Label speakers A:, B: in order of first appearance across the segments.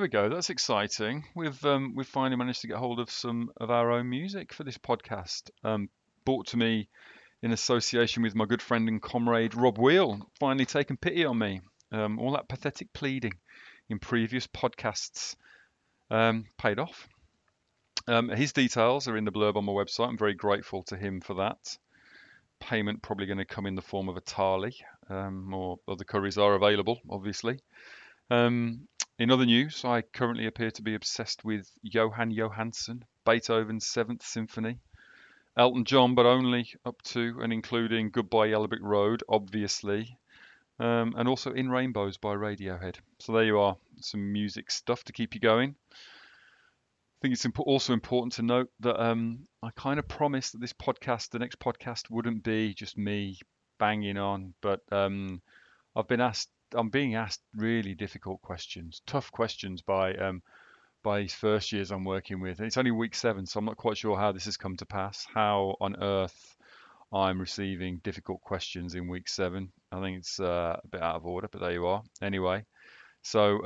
A: go. That's exciting. We've finally managed to get hold of some of our own music for this podcast. Brought to me in association with my good friend and comrade Rob Wheel, finally taken pity on me. All that pathetic pleading in previous podcasts paid off. His details are in the blurb on my website. I'm very grateful to him for that. Payment probably going to come in the form of a Tali, or other curries are available, obviously. In other news, I currently appear to be obsessed with Johann Johansson, Beethoven's Seventh Symphony, Elton John, but only up to and including Goodbye Yellow Brick Road, obviously, and also In Rainbows by Radiohead. So there you are, some music stuff to keep you going. I think it's also important to note that I kind of promised that this podcast, the next podcast, wouldn't be just me banging on, but I'm being asked really difficult questions, tough questions by these first years I'm working with. And it's only week 7, so I'm not quite sure how this has come to pass. How on earth I'm receiving difficult questions in week 7? I think it's a bit out of order, but there you are. Anyway, so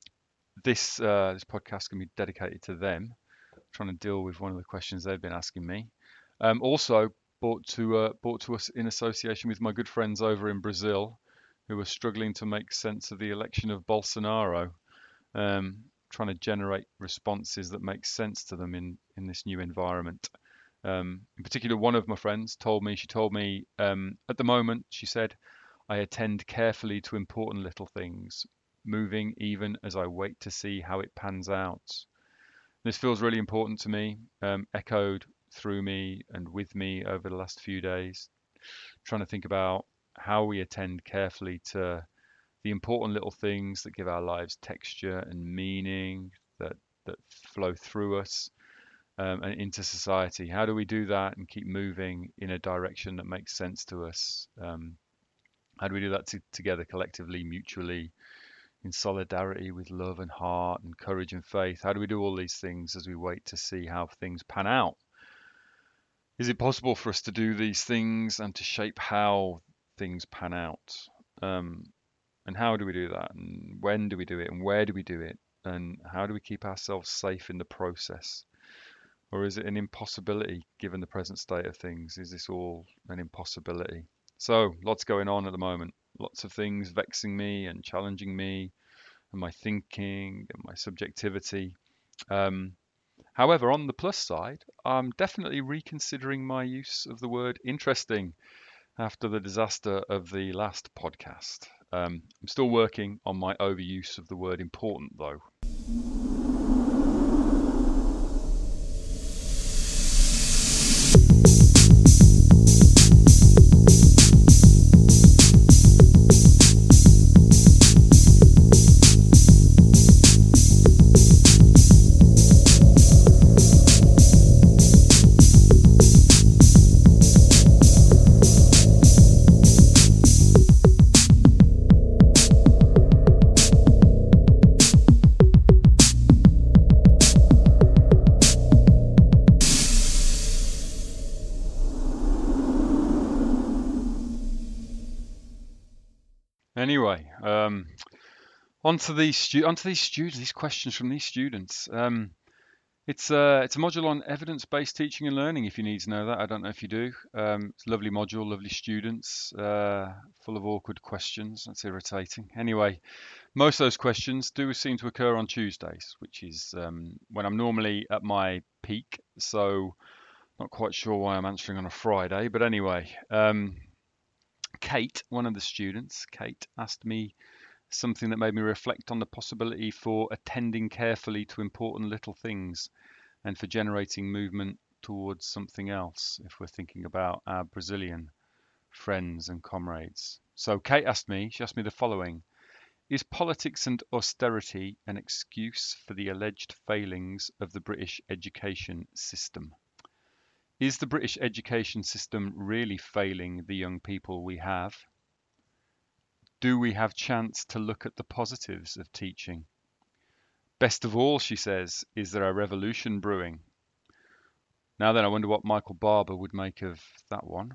A: this podcast can be dedicated to them, trying to deal with one of the questions they've been asking me. Also brought to us in association with my good friends over in Brazil, who are struggling to make sense of the election of Bolsonaro, trying to generate responses that make sense to them in this new environment. In particular, one of my friends told me, at the moment, she said, I attend carefully to important little things, moving even as I wait to see how it pans out. This feels really important to me, echoed through me and with me over the last few days, trying to think about how we attend carefully to the important little things that give our lives texture and meaning, that flow through us and into society. How do we do that and keep moving in a direction that makes sense to us? How do we do that together, collectively, mutually, in solidarity with love and heart and courage and faith? How do we do all these things as we wait to see how things pan out? Is it possible for us to do these things and to shape how things pan out? And how do we do that? And when do we do it? And where do we do it? And how do we keep ourselves safe in the process? Or is it an impossibility given the present state of things? Is this all an impossibility? So, lots going on at the moment. Lots of things vexing me and challenging me and my thinking and my subjectivity. However, on the plus side, I'm definitely reconsidering my use of the word interesting after the disaster of the last podcast. I'm still working on my overuse of the word important, though. Anyway, onto these questions from these students. It's a module on evidence-based teaching and learning. If you need to know that, I don't know if you do. It's a lovely module, lovely students, full of awkward questions. That's irritating. Anyway, most of those questions do seem to occur on Tuesdays, which is when I'm normally at my peak. So, not quite sure why I'm answering on a Friday, but anyway. Kate, one of the students, Kate asked me something that made me reflect on the possibility for attending carefully to important little things and for generating movement towards something else if we're thinking about our Brazilian friends and comrades. So Kate asked me the following. Is politics and austerity an excuse for the alleged failings of the British education system? Is the British education system really failing the young people we have? Do we have chance to look at the positives of teaching? Best of all, she says, is there a revolution brewing? Now then, I wonder what Michael Barber would make of that one.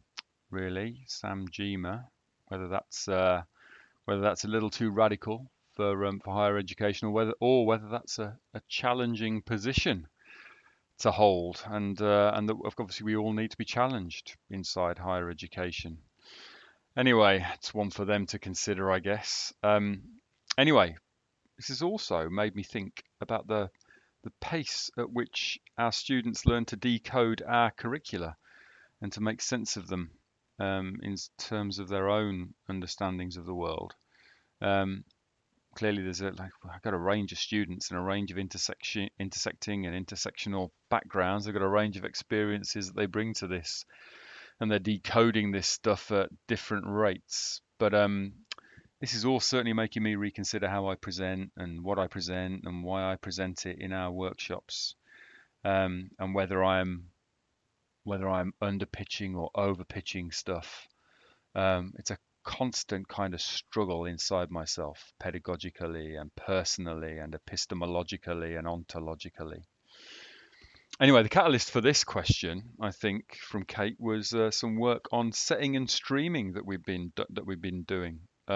A: Really, Sam Gema, whether that's a little too radical for higher education, or whether that's a challenging position to hold, and that obviously we all need to be challenged inside higher education. Anyway, it's one for them to consider, I guess. Anyway, this has also made me think about the pace at which our students learn to decode our curricula and to make sense of them in terms of their own understandings of the world. Um, Clearly, I've got a range of students and a range of intersecting and intersectional backgrounds. They've got a range of experiences that they bring to this, and they're decoding this stuff at different rates. But this is all certainly making me reconsider how I present and what I present and why I present it in our workshops, and whether I'm underpitching or overpitching stuff. It's a constant kind of struggle inside myself, pedagogically and personally and epistemologically and ontologically. Anyway, the catalyst for this question, I think, from Kate was some work on setting and streaming that we've been doing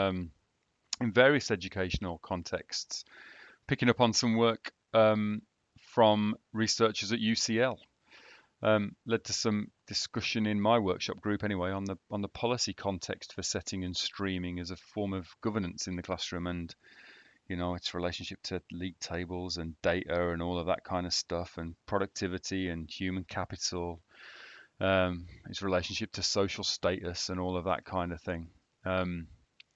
A: in various educational contexts, picking up on some work from researchers at UCL. Led to some discussion in my workshop group anyway on the policy context for setting and streaming as a form of governance in the classroom, and its relationship to league tables and data and all of that kind of stuff, and productivity and human capital, its relationship to social status and all of that kind of thing. Um,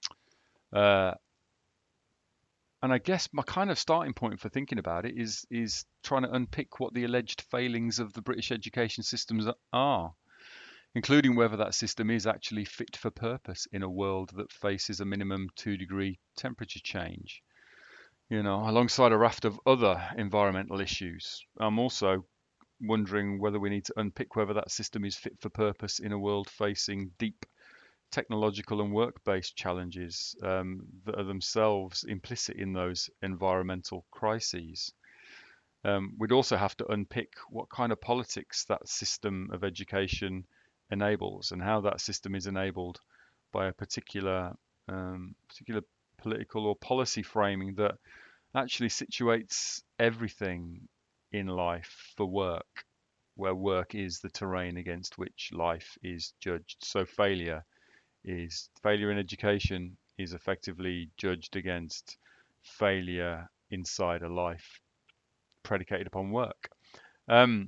A: uh, and I guess my kind of starting point for thinking about it is trying to unpick what the alleged failings of the British education systems are, including whether that system is actually fit for purpose in a world that faces a minimum 2-degree temperature change. Alongside a raft of other environmental issues, I'm also wondering whether we need to unpick whether that system is fit for purpose in a world facing deep technological and work-based challenges that are themselves implicit in those environmental crises. We'd also have to unpick what kind of politics that system of education enables and how that system is enabled by a particular political or policy framing that actually situates everything in life for work, where work is the terrain against which life is judged. So failure in education is effectively judged against failure inside a life predicated upon work. Um,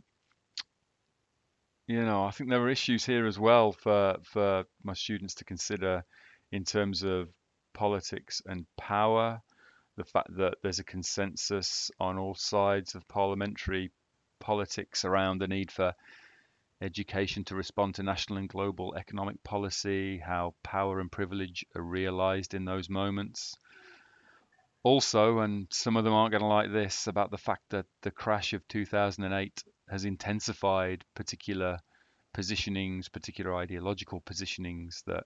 A: I think there are issues here as well for my students to consider in terms of politics and power. The fact that there's a consensus on all sides of parliamentary politics around the need for education to respond to national and global economic policy, how power and privilege are realized in those moments. Also, and some of them aren't going to like this, about the fact that the crash of 2008 has intensified particular positionings, particular ideological positionings that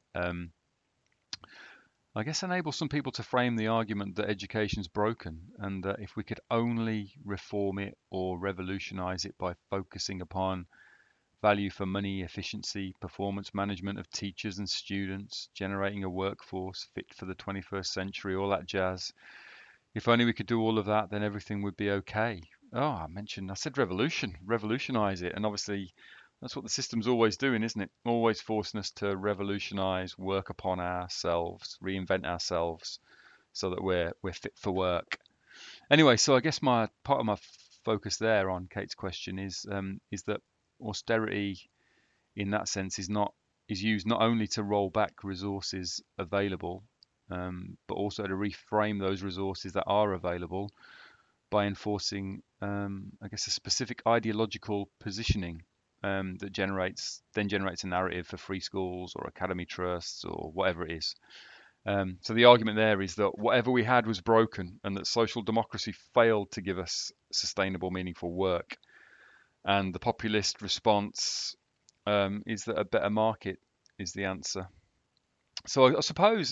A: I guess enable some people to frame the argument that education's broken and that if we could only reform it or revolutionize it by focusing upon value for money, efficiency, performance management of teachers and students, generating a workforce fit for the 21st century, all that jazz. If only we could do all of that, then everything would be okay. Oh, I said revolutionize it. And obviously, that's what the system's always doing, isn't it? Always forcing us to revolutionize, work upon ourselves, reinvent ourselves so that we're fit for work. Anyway, so I guess my part of my focus there on Kate's question is that austerity in that sense is used not only to roll back resources available, but also to reframe those resources that are available by enforcing, I guess, a specific ideological positioning that generates a narrative for free schools or academy trusts or whatever it is. So the argument there is that whatever we had was broken and that social democracy failed to give us sustainable, meaningful work. And the populist response is that a better market is the answer. So I suppose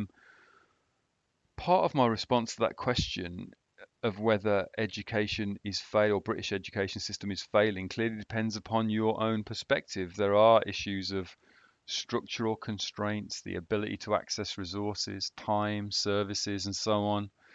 A: part of my response to that question of whether education is fail or British education system is failing clearly depends upon your own perspective. There are issues of structural constraints, the ability to access resources, time, services, and so on.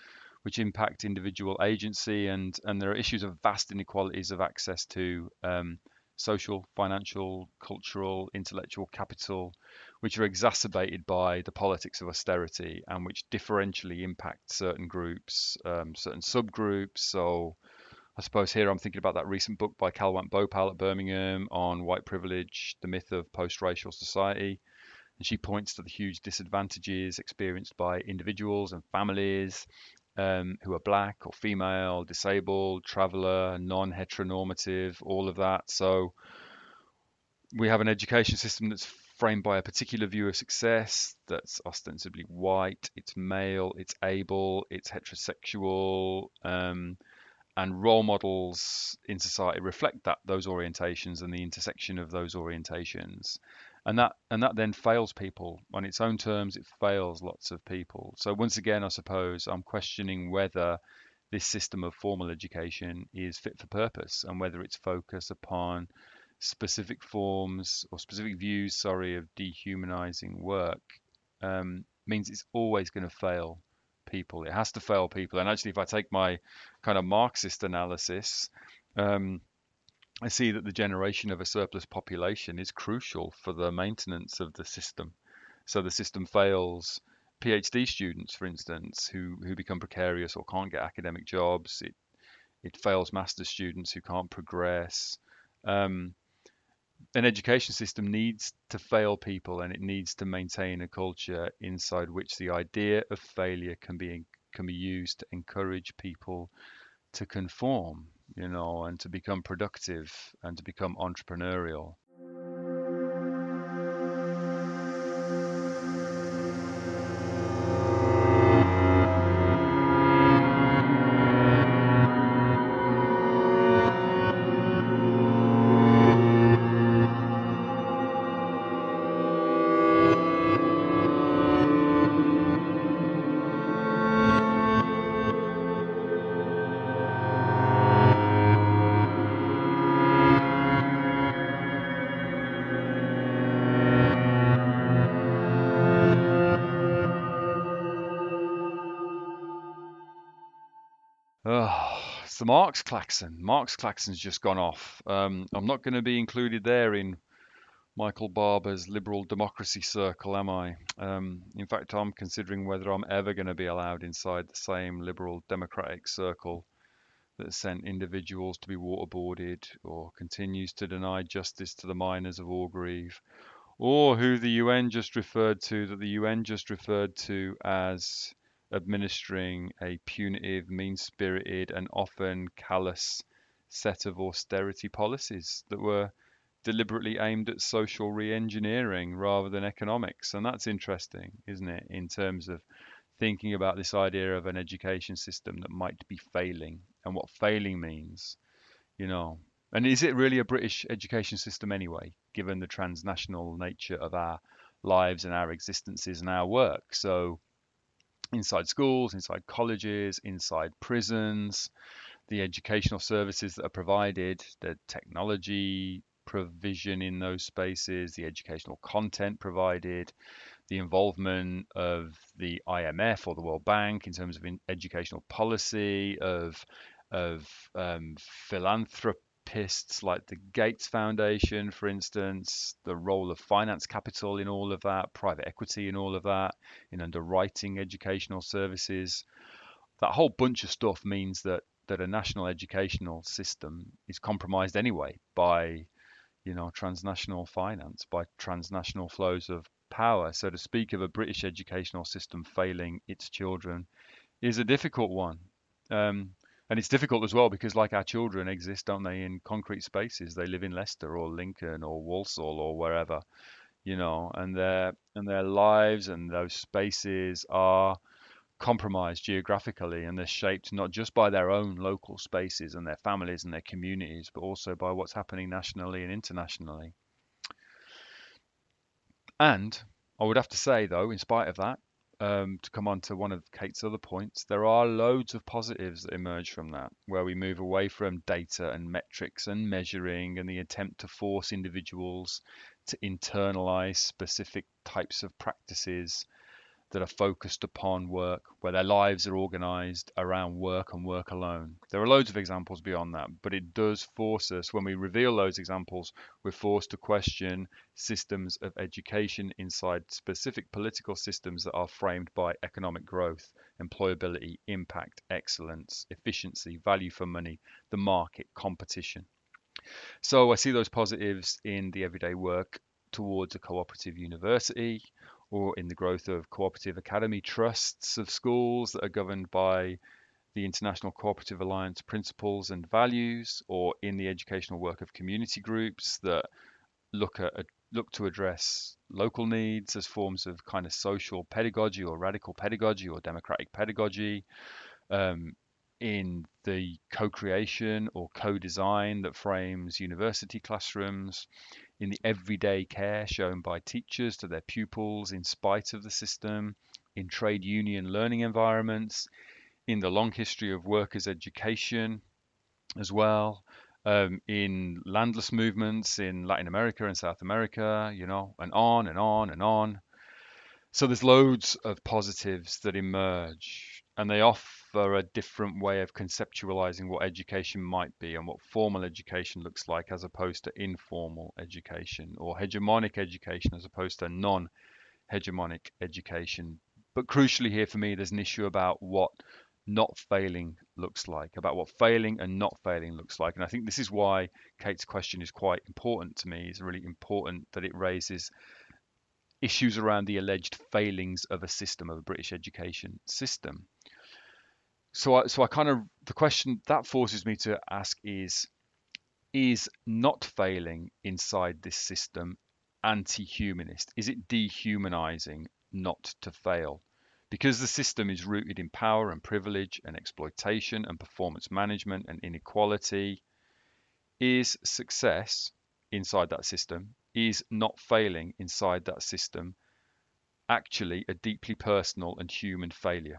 A: which impact individual agency, and there are issues of vast inequalities of access to social, financial, cultural, intellectual capital, which are exacerbated by the politics of austerity and which differentially impact certain groups, certain subgroups. So I suppose here I'm thinking about that recent book by Kalwant Bhopal at Birmingham on white privilege, the myth of post-racial society. And she points to the huge disadvantages experienced by individuals and families who are black or female, disabled, traveller, non-heteronormative, all of that. So we have an education system that's framed by a particular view of success that's ostensibly white, it's male, it's able, it's heterosexual, and role models in society reflect those orientations and the intersection of those orientations. And that then fails people on its own terms. It fails lots of people. So once again, I suppose I'm questioning whether this system of formal education is fit for purpose and whether its focus upon specific forms or specific views, sorry, of dehumanizing work means it's always going to fail people. It has to fail people. And actually, if I take my kind of Marxist analysis, um, I see that the generation of a surplus population is crucial for the maintenance of the system. So the system fails PhD students, for instance, who become precarious or can't get academic jobs. It fails master's students who can't progress. Um, an education system needs to fail people and it needs to maintain a culture inside which the idea of failure can be used to encourage people to conform, and to become productive and to become entrepreneurial. Oh, it's the Marx klaxon. Marx klaxon's just gone off. I'm not going to be included there in Michael Barber's liberal democracy circle, am I? In fact, I'm considering whether I'm ever going to be allowed inside the same liberal democratic circle that sent individuals to be waterboarded or continues to deny justice to the miners of Orgreave, or who the UN just referred to, that the UN just referred to as administering a punitive, mean-spirited, and often callous set of austerity policies that were deliberately aimed at social re-engineering rather than economics. And that's interesting, isn't it, in terms of thinking about this idea of an education system that might be failing and what failing means, you know. And is it really a British education system anyway, given the transnational nature of our lives and our existences and our work? So inside schools, inside colleges, inside prisons, the educational services that are provided, the technology provision in those spaces, the educational content provided, the involvement of the IMF or the World Bank in terms of educational policy, of philanthropists like the Gates Foundation, for instance, the role of finance capital in all of that, private equity in all of that, in underwriting educational services. That whole bunch of stuff means that a national educational system is compromised anyway by transnational finance, by transnational flows of power. So to speak of a British educational system failing its children is a difficult one. Um, and it's difficult as well because, like our children exist, don't they, in concrete spaces? They live in Leicester or Lincoln or Walsall or wherever, and their lives and those spaces are compromised geographically, and they're shaped not just by their own local spaces and their families and their communities, but also by what's happening nationally and internationally. And I would have to say, though, in spite of that, to come on to one of Kate's other points, there are loads of positives that emerge from that, where we move away from data and metrics and measuring and the attempt to force individuals to internalize specific types of practices that are focused upon work, where their lives are organized around work and work alone. There are loads of examples beyond that, but it does force us, when we reveal those examples, we're forced to question systems of education inside specific political systems that are framed by economic growth, employability, impact, excellence, efficiency, value for money, the market, competition. So I see those positives in the everyday work towards a cooperative university, or in the growth of cooperative academy trusts of schools that are governed by the International Cooperative Alliance principles and values, or in the educational work of community groups that look to address local needs as forms of kind of social pedagogy or radical pedagogy or democratic pedagogy, um, in the co-creation or co-design that frames university classrooms, in the everyday care shown by teachers to their pupils in spite of the system, in trade union learning environments, in the long history of workers' education as well, in landless movements in Latin America and South America, and on and on and on. So there's loads of positives that emerge, and they offer a different way of conceptualizing what education might be and what formal education looks like as opposed to informal education, or hegemonic education as opposed to non-hegemonic education. But crucially here for me, there's an issue about what not failing looks like, about what failing and not failing looks like. And I think this is why Kate's question is quite important to me. It's really important that it raises issues around the alleged failings of a system, of a British education system. So I kind of, the question that forces me to ask is not failing inside this system anti-humanist? Is it dehumanizing not to fail? Because the system is rooted in power and privilege and exploitation and performance management and inequality, is success inside that system, is not failing inside that system, actually a deeply personal and human failure?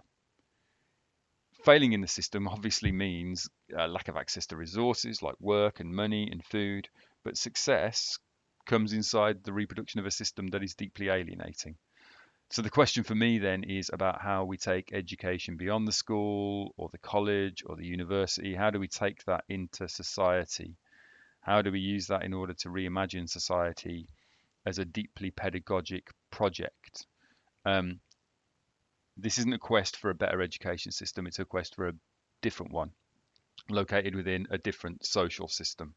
A: Failing in the system obviously means lack of access to resources like work and money and food, but success comes inside the reproduction of a system that is deeply alienating. So the question for me then is about how we take education beyond the school or the college or the university. How do we take that into society? How do we use that in order to reimagine society as a deeply pedagogic project? Um, this isn't a quest for a better education system, it's a quest for a different one, located within a different social system.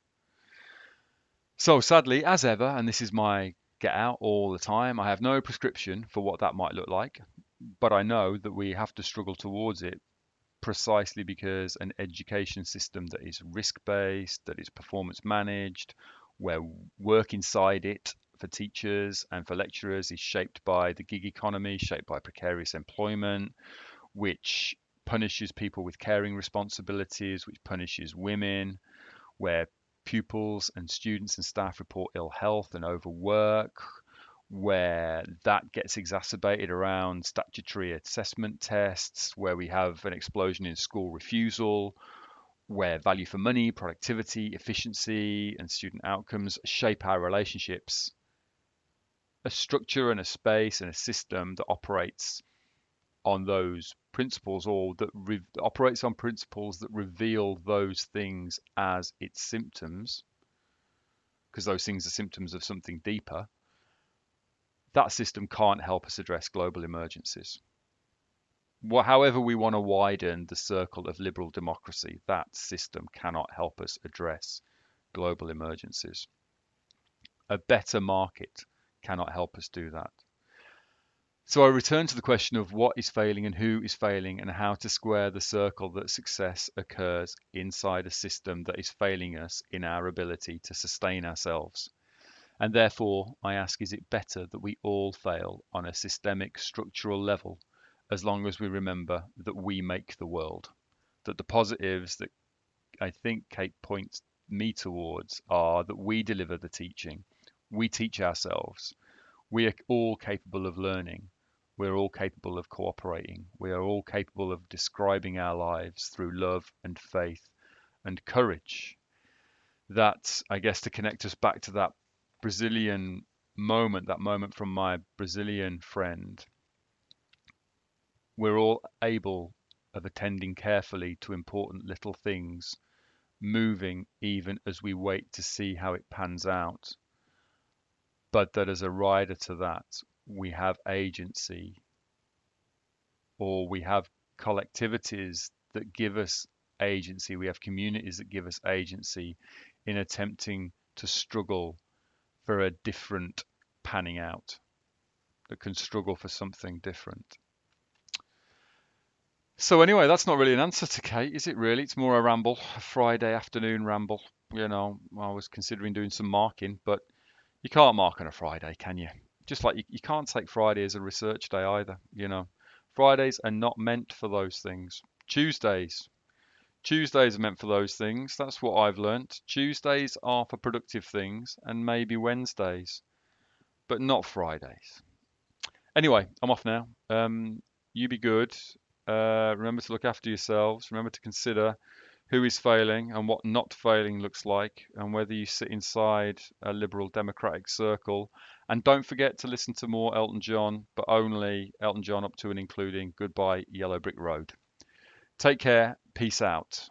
A: So sadly, as ever, and this is my get out all the time, I have no prescription for what that might look like, but I know that we have to struggle towards it precisely because an education system that is risk-based, that is performance managed, where work inside it for teachers and for lecturers is shaped by the gig economy, shaped by precarious employment, which punishes people with caring responsibilities, which punishes women, where pupils and students and staff report ill health and overwork, where that gets exacerbated around statutory assessment tests, where we have an explosion in school refusal, where value for money, productivity, efficiency, and student outcomes shape our relationships. A structure and a space and a system that operates on those principles, or that operates on principles that reveal those things as its symptoms, because those things are symptoms of something deeper, that system can't help us address global emergencies. However we want to widen the circle of liberal democracy, that system cannot help us address global emergencies. A better market cannot help us do that. So I return to the question of what is failing and who is failing, and how to square the circle that success occurs inside a system that is failing us in our ability to sustain ourselves. And therefore, I ask, is it better that we all fail on a systemic structural level, as long as we remember that we make the world? That the positives that I think Kate points me towards are that we deliver the teaching, we teach ourselves, we are all capable of learning, we're all capable of cooperating, we are all capable of describing our lives through love and faith and courage. That, I guess, to connect us back to that Brazilian moment, that moment from my Brazilian friend, we're all able of attending carefully to important little things, moving even as we wait to see how it pans out, but that as a rider to that, we have agency, or we have collectivities that give us agency, we have communities that give us agency in attempting to struggle for a different panning out, that can struggle for something different. So anyway, that's not really an answer to Kate, is it really? It's more a ramble, a Friday afternoon ramble. You know, I was considering doing some marking, but you can't mark on a Friday, can you? Just like you can't take Friday as a research day either, you know. Fridays are not meant for those things. Tuesdays are meant for those things. That's what I've learnt. Tuesdays are for productive things, and maybe Wednesdays, but not Fridays. Anyway, I'm off now. You be good. Remember to look after yourselves. Remember to consider who is failing and what not failing looks like, and whether you sit inside a liberal democratic circle. And don't forget to listen to more Elton John, but only Elton John up to and including Goodbye Yellow Brick Road. Take care. Peace out.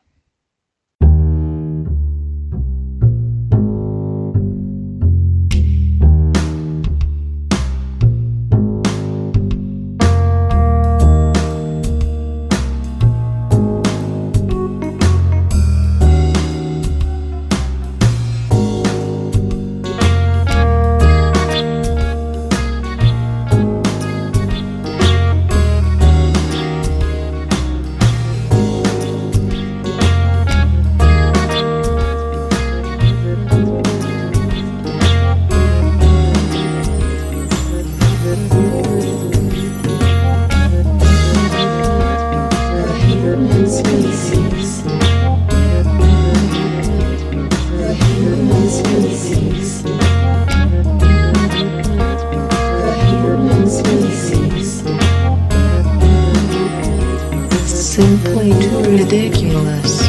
B: Simply too ridiculous.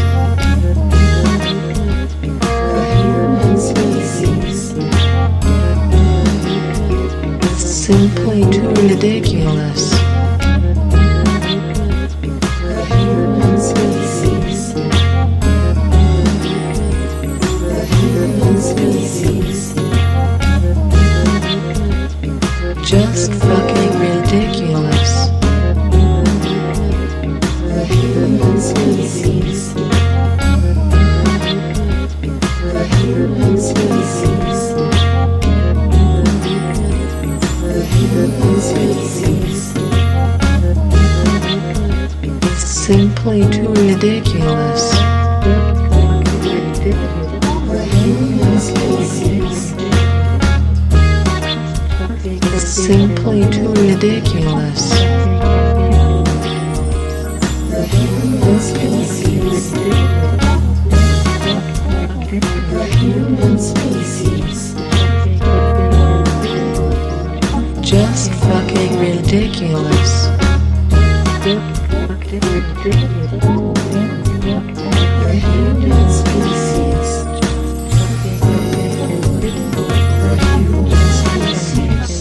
B: The human species. Simply too ridiculous. The human species. The human species. Just fucking ridiculous. The human species. The human species. The human species. Simply too ridiculous. The human species. Simply too ridiculous. The human species. The human species. Just fucking ridiculous. The human species. The human species.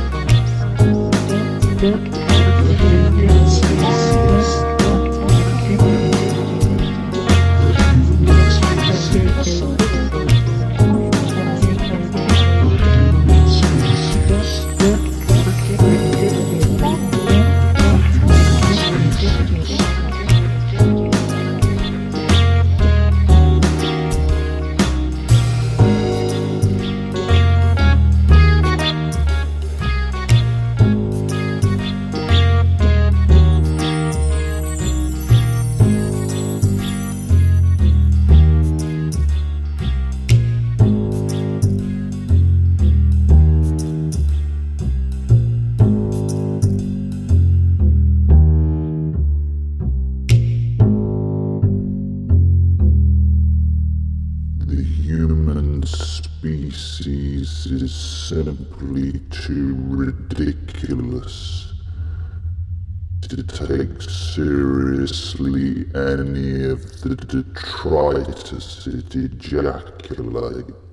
C: The human species is simply too ridiculous to take seriously any of the detritus it ejaculates.